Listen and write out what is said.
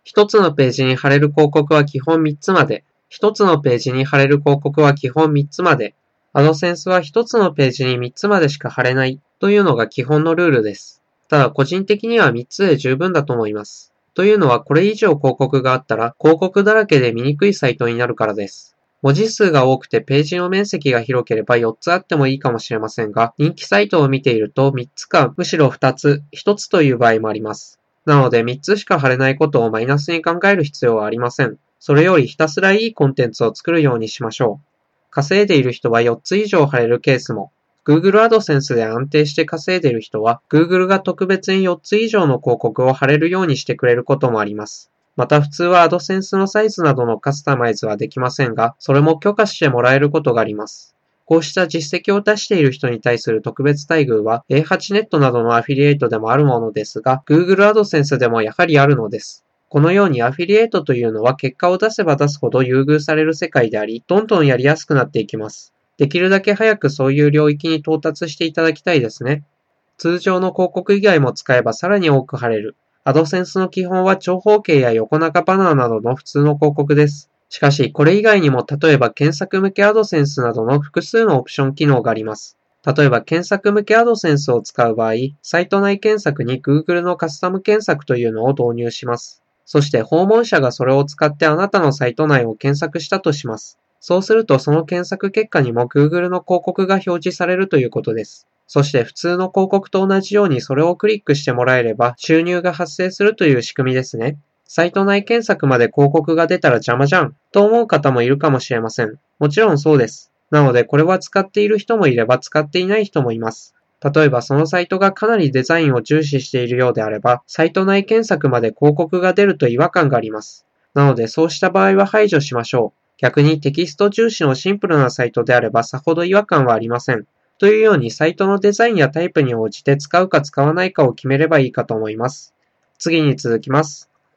1つのページに貼れる広告は基本3つまで。1つのページに貼れる広告は基本3つまで。AdSense は1つのページに3つまでしか貼れないというのが基本のルールです。ただ個人的には3つで十分だと思います。というのはこれ以上広告があったら広告だらけで見にくいサイトになるからです。文字数が多くてページの面積が広ければ4つあってもいいかもしれませんが、人気サイトを見ていると3つかむしろ2つ、1つという場合もあります。なので3つしか貼れないことをマイナスに考える必要はありません。それよりひたすらいいコンテンツを作るようにしましょう。稼いでいる人は4つ以上貼れるケースも。Google AdSense で安定して稼いでいる人は Google が特別に4つ以上の広告を貼れるようにしてくれることもあります。また普通は AdSense のサイズなどのカスタマイズはできませんが、それも許可してもらえることがあります。こうした実績を出している人に対する特別待遇は A8ネット などのアフィリエイトでもあるものですが、Google AdSense でもやはりあるのです。このようにアフィリエイトというのは結果を出せば出すほど優遇される世界であり、どんどんやりやすくなっていきます。できるだけ早くそういう領域に到達していただきたいですね。通常の広告以外も使えばさらに多く貼れる。AdSense の基本は長方形や横長バナーなどの普通の広告です。しかし、これ以外にも例えば検索向け AdSense などの複数のオプション機能があります。例えば検索向け AdSense を使う場合、サイト内検索に Google のカスタム検索というのを導入します。そして訪問者がそれを使ってあなたのサイト内を検索したとします。そうするとその検索結果にも Google の広告が表示されるということです。そして普通の広告と同じようにそれをクリックしてもらえれば収入が発生するという仕組みですね。サイト内検索まで広告が出たら邪魔じゃんと思う方もいるかもしれません。もちろんそうです。なのでこれは使っている人もいれば使っていない人もいます。例えばそのサイトがかなりデザインを重視しているようであれば、サイト内検索まで広告が出ると違和感があります。なのでそうした場合は排除しましょう。逆にテキスト重視のシンプルなサイトであればさほど違和感はありません。というようにサイトのデザインやタイプに応じて使うか使わないかを決めればいいかと思います。次に続きます。